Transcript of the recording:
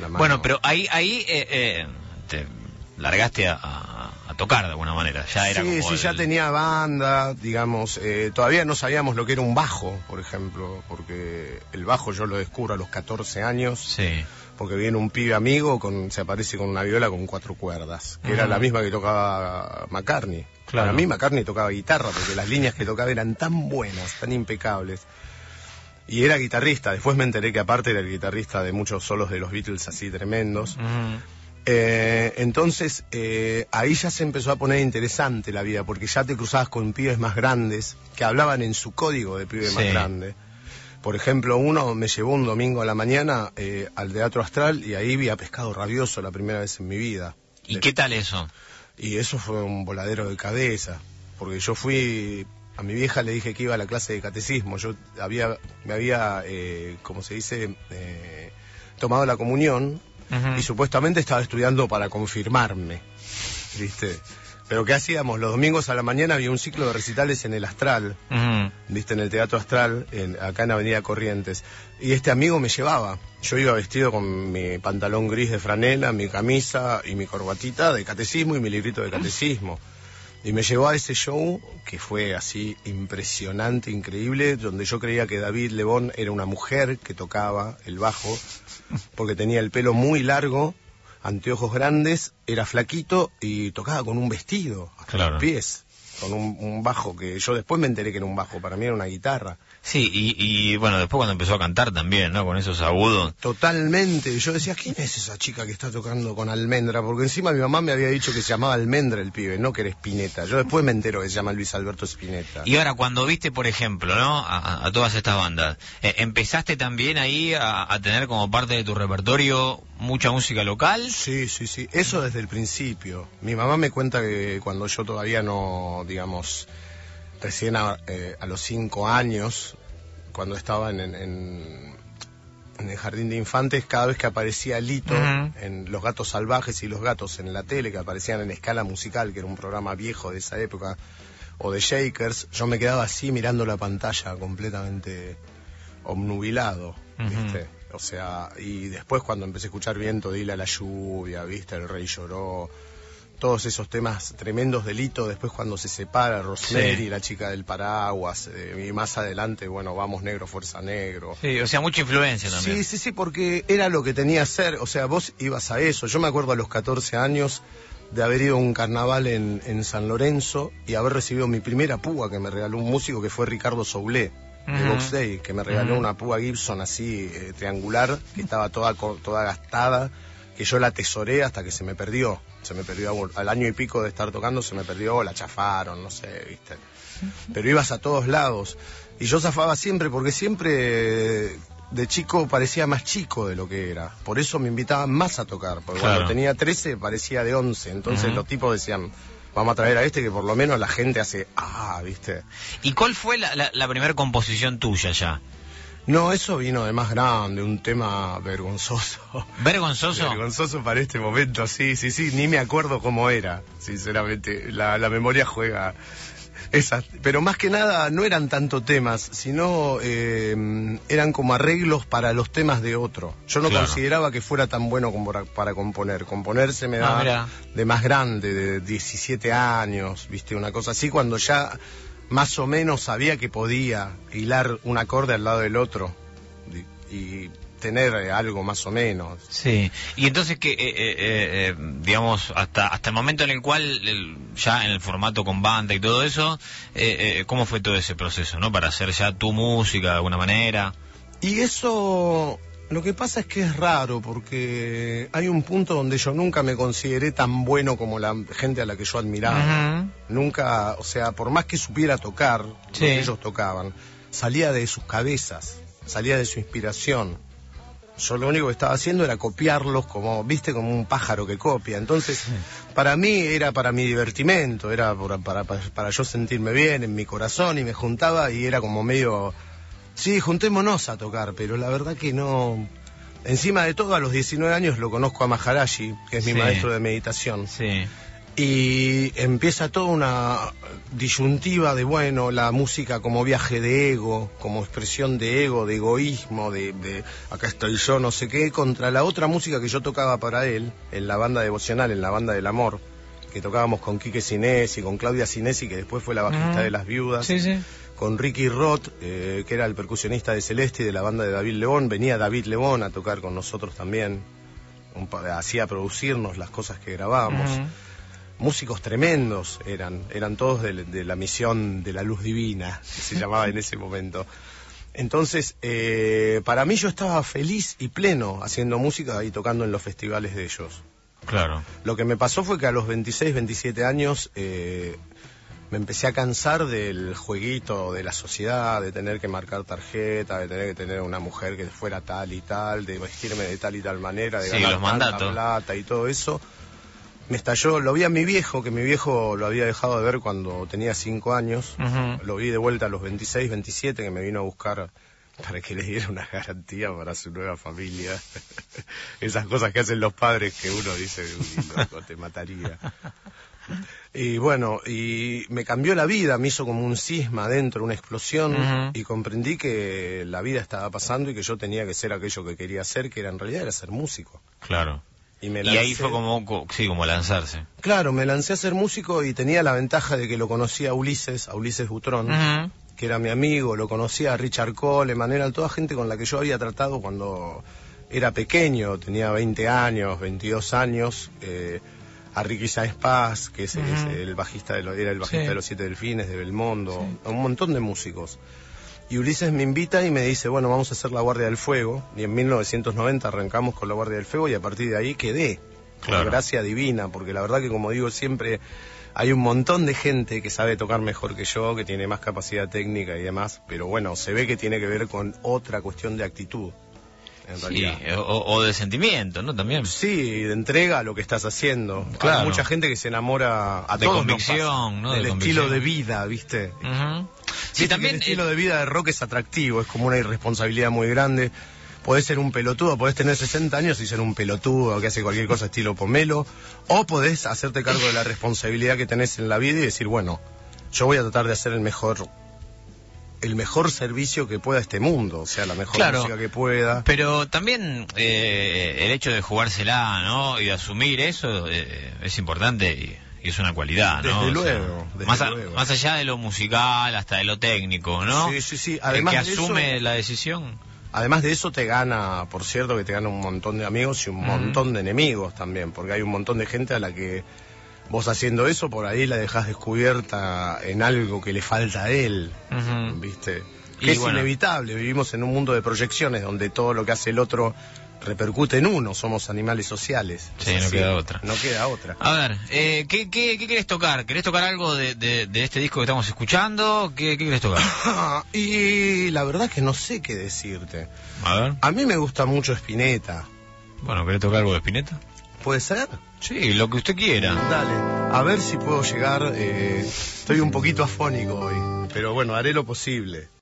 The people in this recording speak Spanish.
la mano. Bueno, pero ahí te largaste a tocar de alguna manera, ya era como sí, ya tenía banda, digamos, todavía no sabíamos lo que era un bajo, por ejemplo, porque el bajo yo lo descubro a los 14 años, sí. Porque viene un pibe amigo, se aparece con una viola con 4 cuerdas, que era la misma que tocaba McCartney. Claro. Para mí McCartney tocaba guitarra, porque las líneas que tocaba eran tan buenas, tan impecables. Y era guitarrista, después me enteré que aparte era el guitarrista de muchos solos de los Beatles así tremendos. Entonces ahí ya se empezó a poner interesante la vida, porque ya te cruzabas con pibes más grandes que hablaban en su código de pibe más grande. Por ejemplo, uno me llevó un domingo a la mañana al Teatro Astral y ahí vi a Pescado Rabioso la primera vez en mi vida. ¿Y qué tal eso? Y eso fue un voladero de cabeza, porque yo fui... A mi vieja le dije que iba a la clase de catecismo. Yo me había como se dice, tomado la comunión y supuestamente estaba estudiando para confirmarme, ¿viste? Pero ¿qué hacíamos? Los domingos a la mañana había un ciclo de recitales en el Astral, ¿viste? En el Teatro Astral, acá en Avenida Corrientes. Y este amigo me llevaba. Yo iba vestido con mi pantalón gris de franela, mi camisa y mi corbatita de catecismo y mi librito de catecismo. Y me llevó a ese show que fue así impresionante, increíble, donde yo creía que David Lebón era una mujer que tocaba el bajo, porque tenía el pelo muy largo, anteojos grandes, era flaquito y tocaba con un vestido hasta los pies, con un bajo que yo después me enteré que era un bajo, para mí era una guitarra. Sí, y bueno, después cuando empezó a cantar también, ¿no? Con esos agudos. Totalmente. Yo decía, ¿quién es esa chica que está tocando con Almendra? Porque encima mi mamá me había dicho que se llamaba Almendra el pibe, no que era Spinetta. Yo después me entero que se llama Luis Alberto Spinetta. Y ahora, cuando viste, por ejemplo, ¿no? A todas estas bandas, ¿empezaste también ahí a tener como parte de tu repertorio mucha música local? Sí. Eso desde el principio. Mi mamá me cuenta que cuando yo todavía no, digamos... Recién a los 5 años, cuando estaba en el jardín de infantes, cada vez que aparecía Lito en Los Gatos Salvajes y Los Gatos en la tele, que aparecían en Escala Musical, que era un programa viejo de esa época, o de Shakers, yo me quedaba así mirando la pantalla completamente obnubilado, ¿viste? O sea, y después cuando empecé a escuchar Viento de Hila la lluvia, ¿viste? El Rey lloró... Todos esos temas tremendos de Lito, después cuando se separa Rosemary, la chica del paraguas, y más adelante, bueno, Vamos Negro, Fuerza Negro. Sí, o sea, mucha influencia también. Sí, porque era lo que tenía que ser, o sea, vos ibas a eso. Yo me acuerdo a los 14 años de haber ido a un carnaval en San Lorenzo y haber recibido mi primera púa que me regaló un músico que fue Ricardo Soulé, de Box Day, que me regaló una púa Gibson así, triangular, que estaba toda gastada, que yo la atesoré hasta que se me perdió al año y pico de estar tocando, se me perdió, la chafaron, no sé, ¿viste? Pero ibas a todos lados y yo zafaba siempre, porque siempre de chico parecía más chico de lo que era, por eso me invitaban más a tocar, porque cuando tenía 13 parecía de 11, entonces los tipos decían, vamos a traer a este que por lo menos la gente hace, ¿viste? ¿Y cuál fue la primera composición tuya ya? No, eso vino de más grande, un tema vergonzoso. ¿Vergonzoso? Vergonzoso para este momento, sí, ni me acuerdo cómo era, sinceramente, la memoria juega esas, pero más que nada no eran tanto temas, sino eran como arreglos para los temas de otro. Yo no consideraba que fuera tan bueno como para componer se me da de más grande, de 17 años, viste, una cosa así, cuando ya... más o menos sabía que podía hilar un acorde al lado del otro y tener algo más o menos. Sí, y entonces que digamos hasta el momento en el cual ya en el formato con banda y todo eso, ¿cómo fue todo ese proceso, no? Para hacer ya tu música de alguna manera. Y eso, lo que pasa es que es raro, porque hay un punto donde yo nunca me consideré tan bueno como la gente a la que yo admiraba. Nunca, o sea, por más que supiera tocar lo que ellos tocaban, salía de sus cabezas, salía de su inspiración. Yo lo único que estaba haciendo era copiarlos como, viste, como un pájaro que copia. Entonces, para mí era para mi divertimento, era para yo sentirme bien en mi corazón, y me juntaba y era como medio... Sí, juntémonos a tocar, pero la verdad que no... Encima de todo, a los 19 años lo conozco a Maharaji, que es mi maestro de meditación. Y empieza toda una disyuntiva de, bueno, la música como viaje de ego, como expresión de ego, de egoísmo, de acá estoy yo, no sé qué, contra la otra música que yo tocaba para él, en la banda devocional, en la banda del amor, que tocábamos con Quique Sinesi, con Claudia Sinesi, que después fue la bajista de Las Viudas, Sí, sí. con Ricky Roth, que era el percusionista de Celeste y de la banda de David Lebón. Venía David Lebón a tocar con nosotros también, hacía producirnos las cosas que grabábamos. Músicos tremendos eran todos de la misión de la luz divina, que se llamaba en ese momento. Entonces, para mí yo estaba feliz y pleno haciendo música y tocando en los festivales de ellos. Claro. Lo que me pasó fue que a los 26, 27 años me empecé a cansar del jueguito de la sociedad, de tener que marcar tarjeta, de tener que tener una mujer que fuera tal y tal, de vestirme de tal y tal manera, de ganar los tanta mandatos. plata y todo eso. Me estalló, lo vi a mi viejo, que mi viejo lo había dejado de ver cuando tenía 5 años. Lo vi de vuelta a los 26, 27, que me vino a buscar para que le diera una garantía para su nueva familia. Esas cosas que hacen los padres que uno dice, uy, loco, te mataría. Y bueno, y me cambió la vida, me hizo como un cisma adentro, una explosión, y comprendí que la vida estaba pasando y que yo tenía que ser aquello que quería ser, que era en realidad era ser músico. Claro. Y ahí fue como lanzarse. Claro, me lancé a ser músico y tenía la ventaja de que lo conocía a Ulises Butrón, que era mi amigo, lo conocía a Richard Coleman, eran toda gente con la que yo había tratado cuando era pequeño, tenía 20 años, 22 años, a Ricky Sáenz Paz, que es el bajista era el bajista de Los Siete Delfines, de Belmondo, a un montón de músicos. Y Ulises me invita y me dice, bueno, vamos a hacer La Guardia del Fuego. Y en 1990 arrancamos con La Guardia del Fuego y a partir de ahí quedé. Claro. Con gracia divina, porque la verdad que, como digo siempre, hay un montón de gente que sabe tocar mejor que yo, que tiene más capacidad técnica y demás, pero bueno, se ve que tiene que ver con otra cuestión de actitud. Sí, o de sentimiento, ¿no? También. Sí, de entrega a lo que estás haciendo. Claro. Hay mucha gente que se enamora de convicción, ¿no? Del estilo de vida, ¿viste? Sí, también el estilo de vida de rock es atractivo, es como una irresponsabilidad muy grande. Podés ser un pelotudo, podés tener 60 años y ser un pelotudo que hace cualquier cosa estilo pomelo, o podés hacerte cargo de la responsabilidad que tenés en la vida y decir, bueno, yo voy a tratar de hacer el mejor servicio que pueda este mundo, o sea, la mejor música que pueda. Pero también el hecho de jugársela, ¿no? Y de asumir eso es importante y es una cualidad, ¿no? Desde luego. Más allá de lo musical, hasta de lo técnico, ¿no? Sí. Además el que asume la decisión. Además de eso te gana, por cierto, que te gana un montón de amigos y un montón de enemigos también, porque hay un montón de gente a la que vos haciendo eso, por ahí la dejás descubierta en algo que le falta a él, ¿viste? Que es inevitable, vivimos en un mundo de proyecciones donde todo lo que hace el otro repercute en uno, somos animales sociales. Sí, no queda otra. No queda otra. A ver, ¿qué querés tocar? ¿Querés tocar algo de este disco que estamos escuchando? ¿Qué querés tocar? Y la verdad que no sé qué decirte. A ver. A mí me gusta mucho Spinetta. Bueno, ¿querés tocar algo de Spinetta? ¿Puede ser? Sí, lo que usted quiera. Dale, a ver si puedo llegar. Estoy un poquito afónico hoy, pero bueno, haré lo posible.